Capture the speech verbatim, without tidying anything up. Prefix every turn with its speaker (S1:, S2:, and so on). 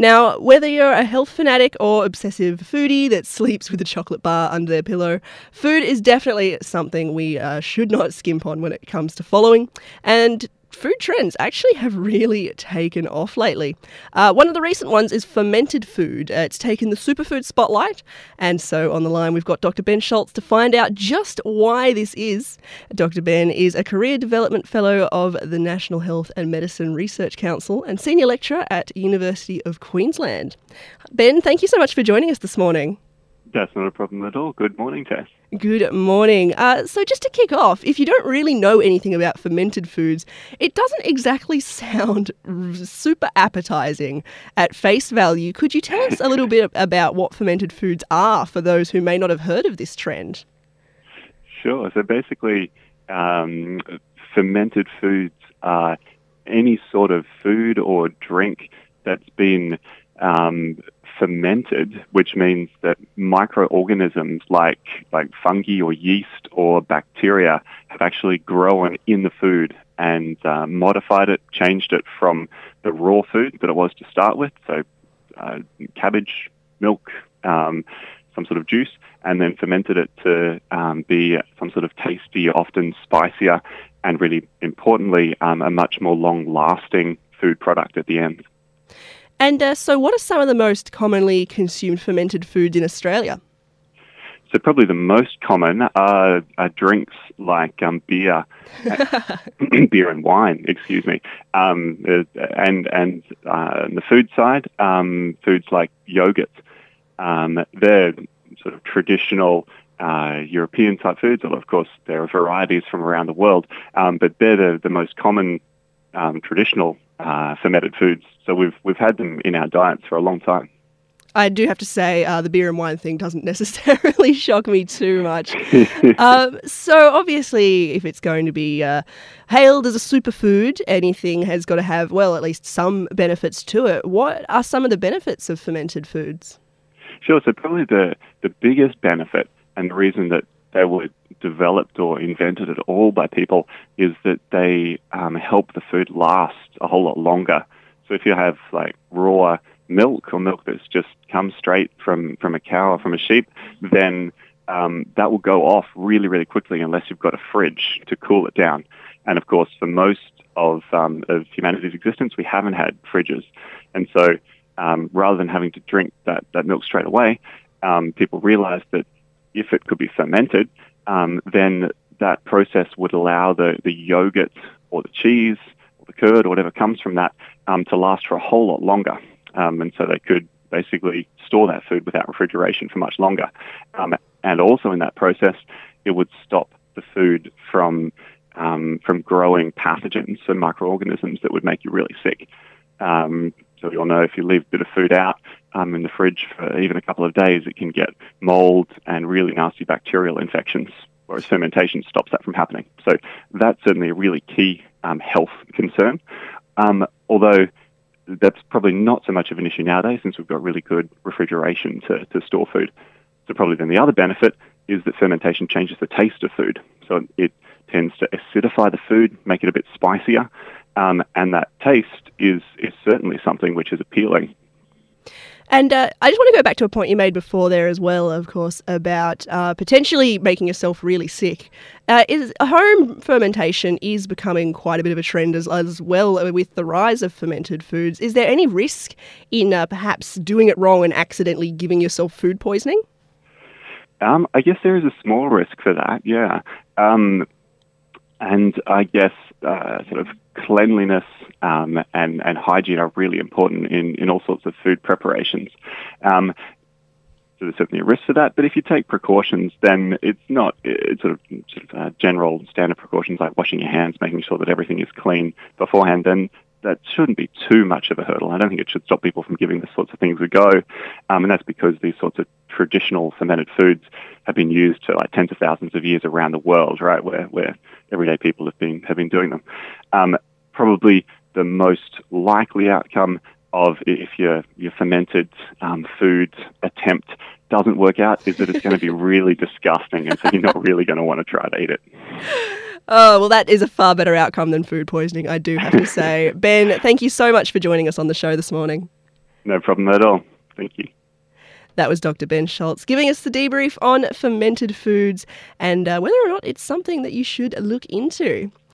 S1: Now, whether you're a health fanatic or obsessive foodie that sleeps with a chocolate bar under their pillow, food is definitely something we uh, should not skimp on when it comes to following. And food trends actually have really taken off lately. Uh, one of the recent ones is fermented food. Uh, it's taken the superfood spotlight. And so on the line, we've got Doctor Ben Schultz to find out just why this is. Doctor Ben is a Career Development Fellow of the National Health and Medicine Research Council and Senior Lecturer at University of Queensland. Ben, thank you so much for joining us this morning.
S2: That's not a problem at all. Good morning, Tess.
S1: Good morning. Uh, so just to kick off, if you don't really know anything about fermented foods, it doesn't exactly sound super appetizing at face value. Could you tell us a little bit about what fermented foods are for those who may not have heard of this trend?
S2: Sure. So basically, um, fermented foods are any sort of food or drink that's been um, fermented, which means that microorganisms like like fungi or yeast or bacteria have actually grown in the food and uh, modified it, changed it from the raw food that it was to start with, so uh, cabbage, milk, um, some sort of juice, and then fermented it to um, be some sort of tasty, often spicier, and really importantly, um, a much more long-lasting food product at the end.
S1: And uh, so what are some of the most commonly consumed fermented foods in Australia?
S2: So probably the most common are, are drinks like um, beer, beer and wine, excuse me, um, and and uh, on the food side, um, foods like yogurt. Um, they're sort of traditional uh, European type foods, although of course there are varieties from around the world, um, but they're the, the most common um, traditional uh, fermented foods. So we've we've had them in our diets for a long time.
S1: I do have to say uh, the beer and wine thing doesn't necessarily shock me too much. um, so obviously, if it's going to be uh, hailed as a superfood, anything has got to have, well, at least some benefits to it. What are some of the benefits of fermented foods?
S2: Sure. So probably the, the biggest benefit and the reason that they were developed or invented at all by people is that they um, help the food last a whole lot longer. So if you have like raw milk or milk that's just come straight from, from a cow or from a sheep, then um, that will go off really, really quickly unless you've got a fridge to cool it down. And of course, for most of, um, of humanity's existence, we haven't had fridges. And so um, rather than having to drink that, that milk straight away, um, people realized that if it could be fermented, um, then that process would allow the, the yogurt or the cheese or the curd or whatever comes from that um, to last for a whole lot longer. Um, and so they could basically store that food without refrigeration for much longer. Um, and also in that process, it would stop the food from um, from growing pathogens, so microorganisms that would make you really sick. Um, so we all know if you leave a bit of food out um, in the fridge for even a couple of days, it can get mold and really nasty bacterial infections, whereas fermentation stops that from happening. So that's certainly a really key um, health concern. Um, although that's probably not so much of an issue nowadays since we've got really good refrigeration to, to store food. So probably then the other benefit is that fermentation changes the taste of food. So it tends to acidify the food, make it a bit spicier, um, and that taste is, is certainly something which is appealing.
S1: And uh, I just want to go back to a point you made before there as well, of course, about uh, potentially making yourself really sick. Uh, is home fermentation is becoming quite a bit of a trend as, as well with the rise of fermented foods. Is there any risk in uh, perhaps doing it wrong and accidentally giving yourself food poisoning?
S2: Um, I guess there is a small risk for that, yeah. Um, and I guess uh, sort of cleanliness um, and, and hygiene are really important in, in all sorts of food preparations. Um, so there's certainly a risk for that, but if you take precautions, then it's not it's sort of, sort of uh, general standard precautions like washing your hands, making sure that everything is clean beforehand, then that shouldn't be too much of a hurdle. I don't think it should stop people from giving this sorts of things a go, um, and that's because these sorts of traditional fermented foods have been used for like tens of thousands of years around the world, right, where, where everyday people have been have been doing them. Um, probably the most likely outcome of if your your fermented um, food attempt doesn't work out is that it's going to be really disgusting, and so you're not really going to want to try to eat it.
S1: Oh, well, that is a far better outcome than food poisoning, I do have to say. Ben, thank you so much for joining us on the show this morning.
S2: No problem at all. Thank you.
S1: That was Doctor Ben Schultz giving us the debrief on fermented foods and uh, whether or not it's something that you should look into.